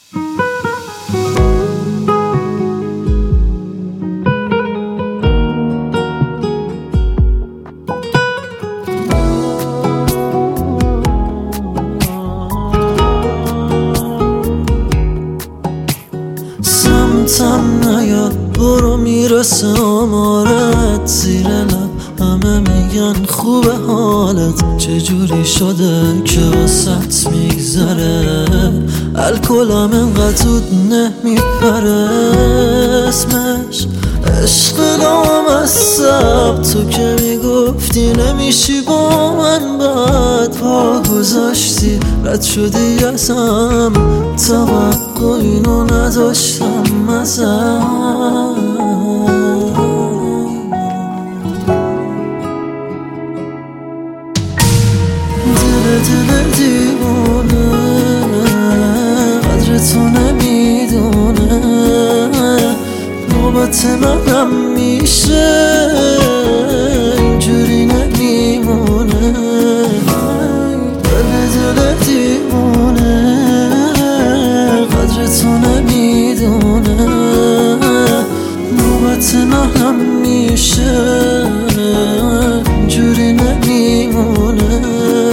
سمتم نیا برو میرسه آمارت، زیر لب همه میگن خوبه حالت، چجوری شده که واسط میگذره، الکلم انقدر زود نمیپره، اسمش عشق لامصب، تو که میگفتی نمیشی با من، بعد پا گذاشتی رد شدی ازم، توقع اینو نداشتم ازم. دل دیوونه قدر تو نمیدونه، نوبت منم میشه اینجوری نمیمونه، دل دیوونه قدر تو نمیدونه، نوبت منم میشه اینجوری نمیمونه.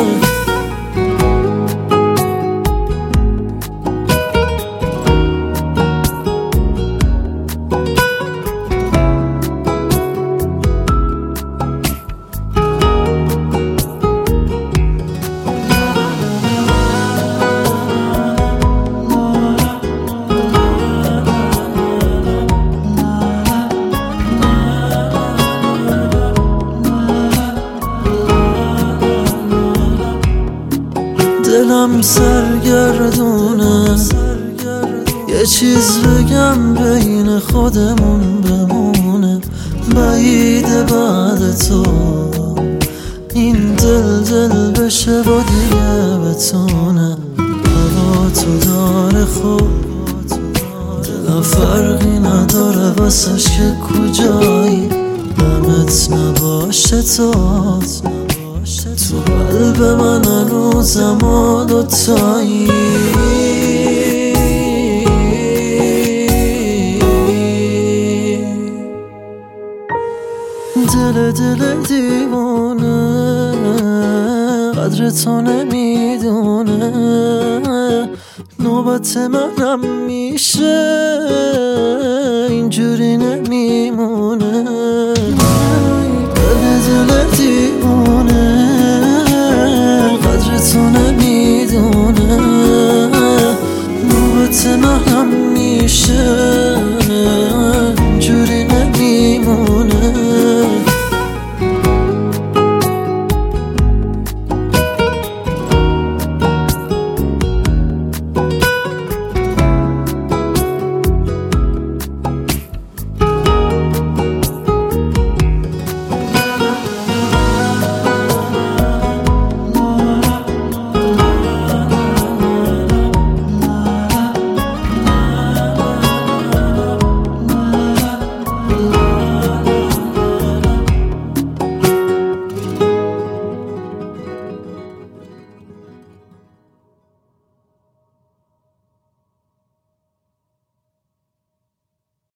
دلم سرگردونه، یه چیز بگم بین خودمون بمونه، بعیده بعد تو این دل بشه و دیگه بتونه، هوا تو داره خوب، دلم فرقی نداره واسش که کجایی، دمت نباشه تو قلب من هنوزم و دوتایی. دل دیوونه قدر تو نمیدونه، نوبت منم میشه اینجوری نمیمونه، دل دیوونه قدر تو نمیدونه، نوبت منم